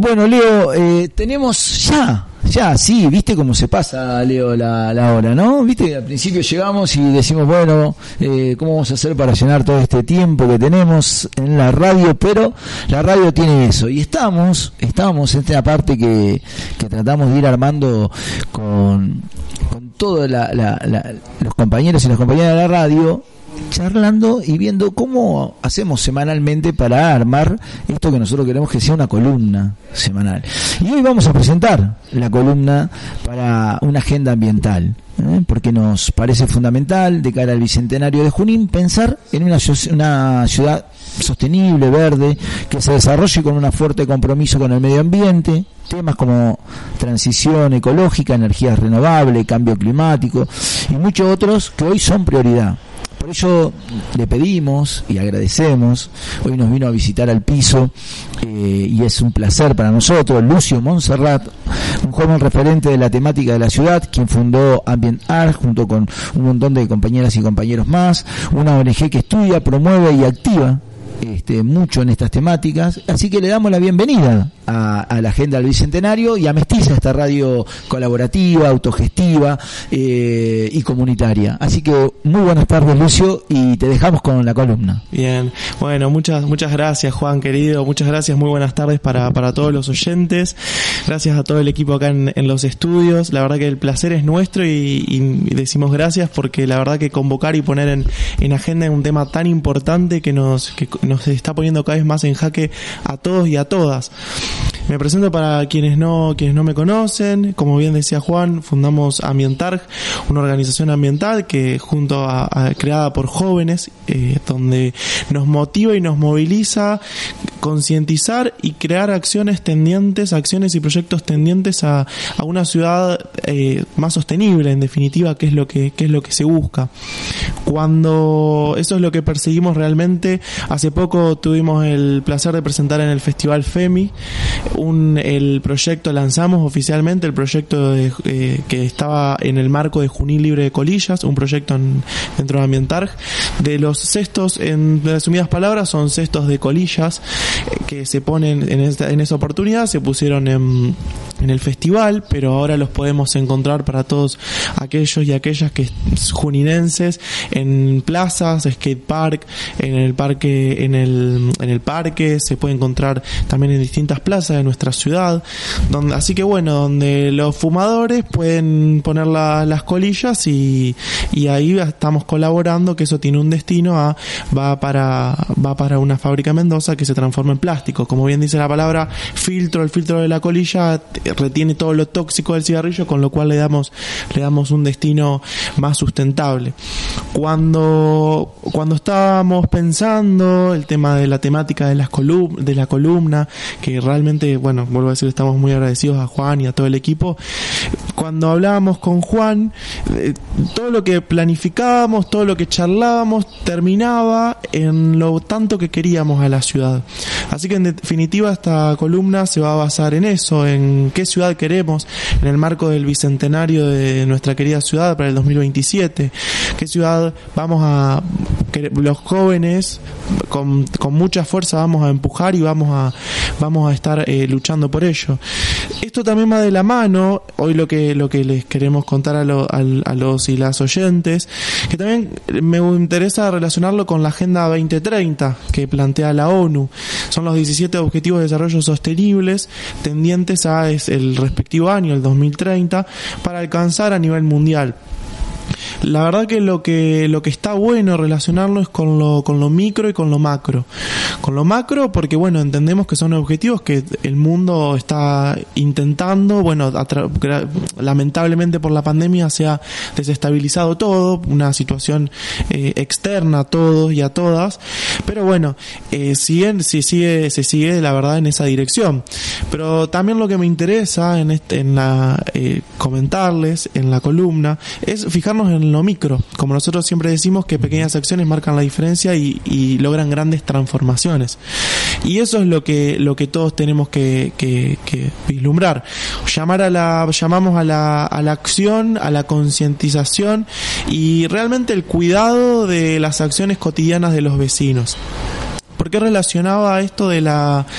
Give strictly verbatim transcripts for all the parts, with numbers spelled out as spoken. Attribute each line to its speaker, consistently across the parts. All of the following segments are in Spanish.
Speaker 1: Bueno, Leo, eh, tenemos ya, ya, sí, viste cómo se pasa, Leo, la, la hora, ¿no? Viste que al principio llegamos y decimos, bueno, eh, ¿cómo vamos a hacer para llenar todo este tiempo que tenemos en la radio? Pero la radio tiene eso, y estamos, estamos en esta parte que, que tratamos de ir armando con, con todos la, la, la, los compañeros y las compañeras de la radio, charlando y viendo cómo hacemos semanalmente para armar esto que nosotros queremos que sea una columna semanal. Y hoy vamos a presentar la columna para una agenda ambiental, ¿eh? Porque nos parece fundamental de cara al Bicentenario de Junín pensar en una, una ciudad sostenible, verde, que se desarrolle con un fuerte compromiso con el medio ambiente, temas como transición ecológica, energías renovables, cambio climático y muchos otros que hoy son prioridad. Por ello le pedimos y agradecemos, hoy nos vino a visitar al piso eh, y es un placer para nosotros, Lucio Monserrat, un joven referente de la temática de la ciudad, quien fundó Ambient Art junto con un montón de compañeras y compañeros más, una O N G que estudia, promueve y activa Este, mucho en estas temáticas, así que le damos la bienvenida a, a la agenda del Bicentenario y a Mestiza, esta radio colaborativa, autogestiva eh, y comunitaria. Así que muy buenas tardes, Lucio, y te dejamos con la columna.
Speaker 2: Bien, bueno, muchas muchas gracias, Juan, querido, muchas gracias, muy buenas tardes para, para todos los oyentes, gracias a todo el equipo acá en, en los estudios, la verdad que el placer es nuestro y, y decimos gracias porque la verdad que convocar y poner en, en agenda un tema tan importante que nos que nos está poniendo cada vez más en jaque a todos y a todas. Me presento para quienes no quienes no me conocen. Como bien decía Juan, fundamos Ambientarg, una organización ambiental que junto a, a creada por jóvenes, eh, donde nos motiva y nos moviliza concientizar y crear acciones tendientes, acciones y proyectos tendientes a, a una ciudad eh, más sostenible, en definitiva, que es lo que, que es lo que se busca. Cuando eso es lo que perseguimos realmente, hace poco tuvimos el placer de presentar en el Festival FEMI un, el proyecto, lanzamos oficialmente el proyecto de, eh, que estaba en el marco de Junín Libre de Colillas, un proyecto en, dentro de Ambientarg, de los cestos, en resumidas palabras, son cestos de colillas que se ponen en esta, en esa oportunidad, se pusieron en, en el festival, pero ahora los podemos encontrar para todos aquellos y aquellas que juninenses en plazas, skate park, en el parque, en el, en el parque, se puede encontrar también en distintas plazas de nuestra ciudad, donde, así que bueno, donde los fumadores pueden poner la, las colillas y, y ahí estamos colaborando que eso tiene un destino a, va para, va para una fábrica en Mendoza que se transforma en plástico. Como bien dice la palabra filtro, el filtro de la colilla retiene todo lo tóxico del cigarrillo, con lo cual le damos le damos un destino más sustentable. Cuando cuando estábamos pensando el tema de la temática de las colum- de la columna, que realmente, bueno, vuelvo a decir, estamos muy agradecidos a Juan y a todo el equipo. Cuando hablábamos con Juan, eh, todo lo que planificábamos, todo lo que charlábamos terminaba en lo tanto que queríamos a la ciudad. Así que en definitiva esta columna se va a basar en eso, en qué ciudad queremos en el marco del bicentenario de nuestra querida ciudad para el dos mil veintisiete, qué ciudad vamos a, que los jóvenes con, con mucha fuerza vamos a empujar y vamos a vamos a estar eh, luchando por ello. Esto también va de la mano, hoy lo que lo que les queremos contar a, lo, a, a los y las oyentes, que también me interesa relacionarlo con la Agenda veinte treinta que plantea la ONU. Son los diecisiete Objetivos de Desarrollo Sostenibles tendientes a es el respectivo año, el dos mil treinta, para alcanzar a nivel mundial. La verdad que lo que lo que está bueno relacionarlo es con lo con lo micro y con lo macro. Con lo macro porque bueno, entendemos que son objetivos que el mundo está intentando, bueno, atra- lamentablemente por la pandemia se ha desestabilizado todo, una situación eh, externa a todos y a todas, pero bueno, eh, siguen, si sigue, se sigue la verdad en esa dirección. Pero también lo que me interesa en este, en la eh, comentarles en la columna es fijarnos en lo micro, como nosotros siempre decimos que pequeñas acciones marcan la diferencia y, y logran grandes transformaciones, y eso es lo que lo que todos tenemos que, que, que vislumbrar, llamar a la llamamos a la a la acción, a la concientización y realmente el cuidado de las acciones cotidianas de los vecinos. ¿Por qué relacionaba esto de la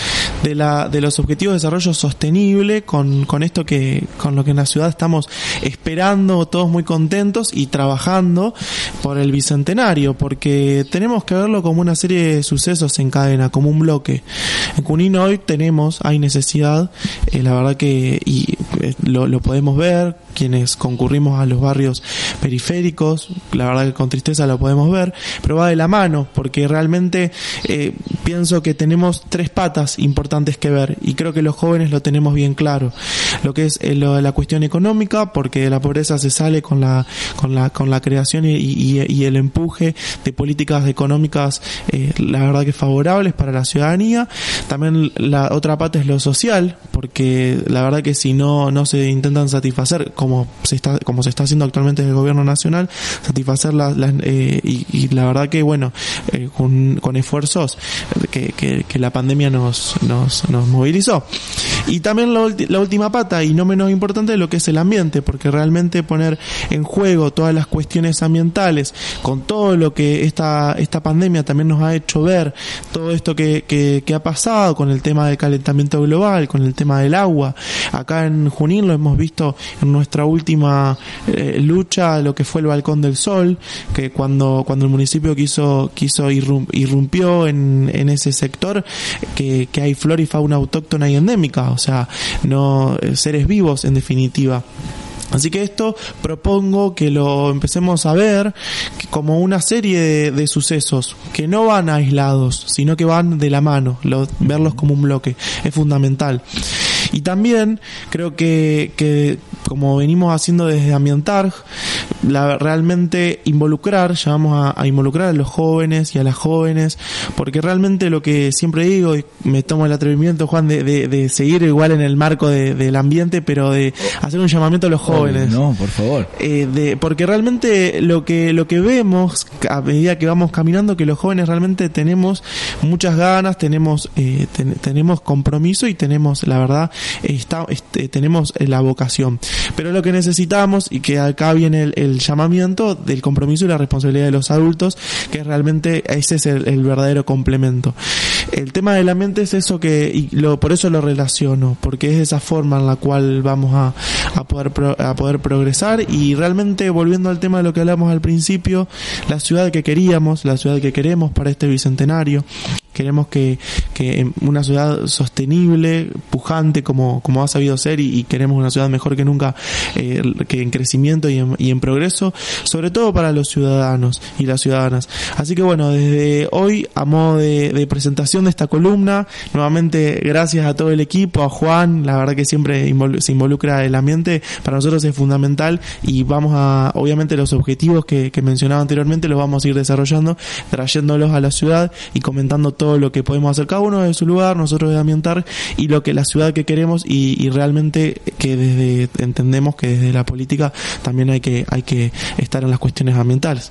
Speaker 2: de la de los objetivos de desarrollo sostenible con, con esto que con lo que en la ciudad estamos esperando, todos muy contentos y trabajando por el bicentenario, porque tenemos que verlo como una serie de sucesos en cadena, como un bloque. En Junín hoy tenemos, hay necesidad, eh, la verdad que y eh, lo, lo podemos ver, quienes concurrimos a los barrios periféricos, la verdad que con tristeza lo podemos ver, pero va de la mano, porque realmente eh, pienso que tenemos tres patas importantes que ver, y creo que los jóvenes lo tenemos bien claro. Lo que es eh, lo de la cuestión económica, porque de la pobreza se sale con la con la con la creación y, y, y el empuje de políticas económicas, eh, la verdad que favorables para la ciudadanía. También la otra pata es lo social, porque la verdad que si no no se intentan satisfacer, como se está como se está haciendo actualmente desde el gobierno nacional, satisfacer las la, eh, y, y la verdad que bueno, eh, con, con esfuerzos que, que, que la pandemia nos nos nos movilizó. Y también la, ulti, la última pata, y no menos importante, lo que es el ambiente, porque realmente poner en juego todas las cuestiones ambientales, con todo lo que esta esta pandemia también nos ha hecho ver, todo esto que, que, que ha pasado con el tema del calentamiento global, con el tema del agua. Acá en Junín lo hemos visto en nuestra última eh, lucha, lo que fue el Balcón del Sol, que cuando cuando el municipio quiso quiso irrum, irrumpió en, en ese sector, que, que hay flora y fauna autóctona y endémica, o sea, no seres vivos en definitiva. Así que esto propongo que lo empecemos a ver como una serie de, de sucesos que no van aislados, sino que van de la mano, lo, verlos como un bloque, es fundamental. Y también creo que, que como venimos haciendo desde Ambientarg, la, realmente involucrar, llamamos a, a involucrar a los jóvenes y a las jóvenes, porque realmente lo que siempre digo, y me tomo el atrevimiento, Juan, de, de, de seguir igual en el marco de, del ambiente, pero de hacer un llamamiento a los jóvenes.
Speaker 1: No, por favor.
Speaker 2: Eh, de, porque realmente lo que, lo que vemos a medida que vamos caminando, que los jóvenes realmente tenemos muchas ganas, tenemos, eh, ten, tenemos compromiso y tenemos, la verdad, Está, este, tenemos la vocación, pero lo que necesitamos, y que acá viene el, el llamamiento del compromiso y la responsabilidad de los adultos, que realmente ese es el, el verdadero complemento. El tema del ambiente es eso que, y lo, por eso lo relaciono, porque es esa forma en la cual vamos a, a poder pro, a poder progresar. Y realmente, volviendo al tema de lo que hablamos al principio, la ciudad que queríamos, la ciudad que queremos para este bicentenario, queremos que, que una ciudad sostenible, pujante como, como ha sabido ser, y, y queremos una ciudad mejor que nunca, eh, que en crecimiento y en, y en progreso, sobre todo para los ciudadanos y las ciudadanas. Así que bueno, desde hoy, a modo de, de presentación de esta columna, nuevamente gracias a todo el equipo, a Juan, la verdad que siempre invol- se involucra el ambiente, para nosotros es fundamental, y vamos a, obviamente los objetivos que, que mencionaba anteriormente los vamos a ir desarrollando, trayéndolos a la ciudad y comentando todo lo que podemos hacer cada uno de su lugar, nosotros de Ambientarg, y lo que la ciudad que queremos, y, y realmente que desde entendemos que desde la política también hay que hay que estar en las cuestiones ambientales.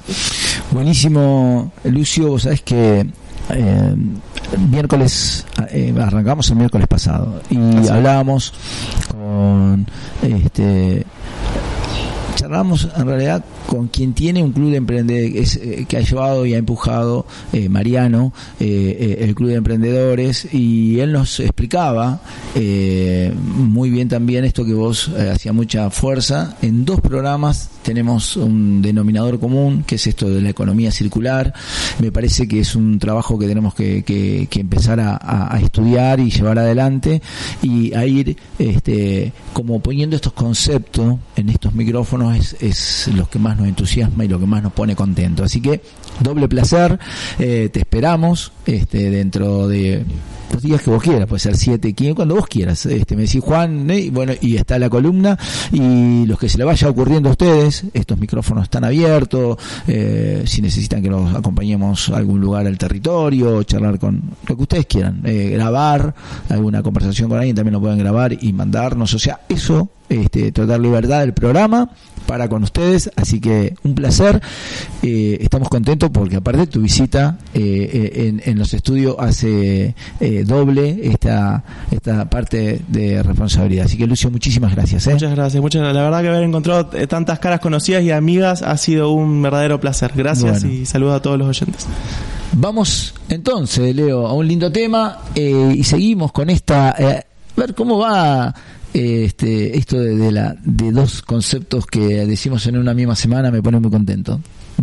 Speaker 1: Buenísimo, Lucio. Vos sabés que eh, miércoles eh, arrancamos el miércoles pasado y Así. hablábamos con este charlamos en realidad con quien tiene un club de emprendedores, eh, que ha llevado y ha empujado eh, Mariano, eh, eh, el club de emprendedores, y él nos explicaba eh, muy bien también esto que vos eh, hacía mucha fuerza. En dos programas tenemos un denominador común, que es esto de la economía circular. Me parece que es un trabajo que tenemos que, que, que empezar a, a, a estudiar y llevar adelante, y a ir este, como poniendo estos conceptos en estos micrófonos es, es lo que más nos entusiasma y lo que más nos pone contento. Así que doble placer, eh, te esperamos este, dentro de los días que vos quieras, puede ser siete, quince, cuando vos quieras. Este, me decís, Juan, ¿eh? Bueno, y está la columna, y los que se le vaya ocurriendo a ustedes, estos micrófonos están abiertos, eh, si necesitan que los acompañemos a algún lugar al territorio, charlar con lo que ustedes quieran, eh, grabar alguna conversación con alguien, también lo pueden grabar y mandarnos, o sea, eso, este, total libertad del programa para con ustedes. Así que un placer, eh, estamos contentos porque aparte tu visita eh, en, en los estudios hace eh, doble esta esta parte de responsabilidad. Así que, Lucio, muchísimas gracias. ¿eh?
Speaker 2: Muchas gracias, muchas gracias. La verdad que haber encontrado tantas caras conocidas y amigas ha sido un verdadero placer. Gracias, bueno. Y saludos a todos los oyentes.
Speaker 1: Vamos entonces, Leo, a un lindo tema eh, y seguimos con esta, eh, a ver cómo va eh, este esto de, de, la, de dos conceptos que decimos en una misma semana, me pone muy contento.